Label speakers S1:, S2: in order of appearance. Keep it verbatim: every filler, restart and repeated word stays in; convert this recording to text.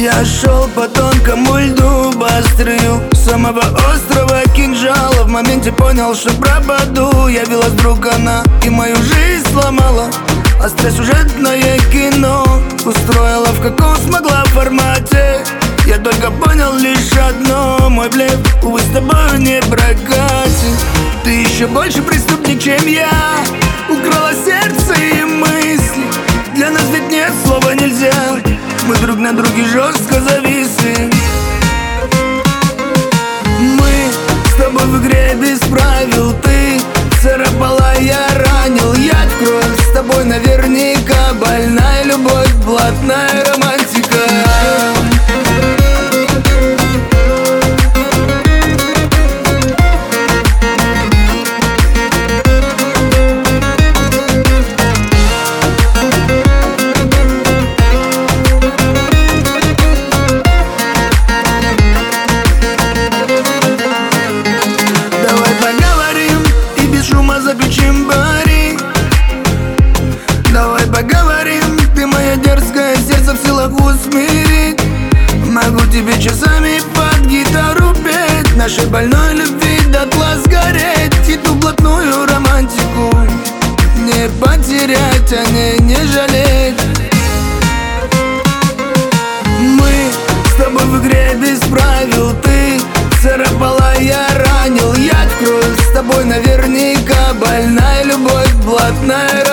S1: Я шел по тонкому льду, быструю самого острого кинжала. В моменте понял, что пропаду. Явилась вдруг она и мою жизнь сломала. Остросюжетное кино устроила в каком смогла формате. Я только понял лишь одно: мой блеф, увы, с тобой не прокатит. Ты еще больше преступник, чем я. Украла сердце и мысли. Для нас ведь нет слова нельзя. Мы друг на друге жестко зависли. Мы с тобой в игре без правил. Ты царапала, я ранил. Яд в кровь, с тобой наверняка больная любовь, блатная романтика. Заключим пари. Давай поговорим. Ты моя дерзкое сердце в силах усмирить. Могу тебе часами под гитару петь. Нашей больной любви дотла сгореть. И ту блатную романтику не потерять, о ней не жалеть. Мы с тобой в игре без правил. Ты царапала, я ранил. Яд в кровь, с тобой наверняка больная любовь, блатная романтика.